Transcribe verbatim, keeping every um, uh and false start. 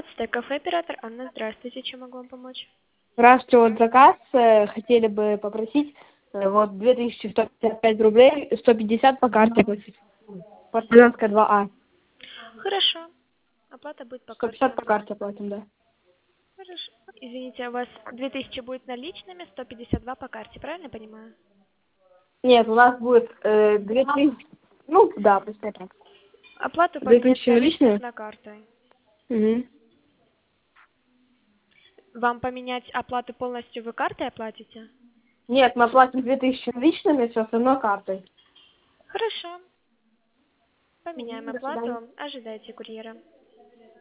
Ацтек кафе, оператор Анна, здравствуйте, чем могу вам помочь? Здравствуйте, вот заказ, э, хотели бы попросить, э, вот две тысячи сто пятьдесят пять рублей, сто пятьдесят по карте платить. Партизанская два А. Хорошо. Оплата будет по сто пятьдесят карте. по карте платим, да. Хорошо. Извините, а у вас две тысячи будет наличными, сто пятьдесят два по карте, правильно я понимаю? Нет, у нас будет э, две тысячи, ну да, пусть так. Оплату две поменять тысячи наличных наличные? на картой. Угу. Вам поменять оплату полностью вы картой оплатите? Нет, мы платим две тысячи наличными, все равно картой. Хорошо. Мгм, Поменяем до свидания. оплату. Ожидайте курьера.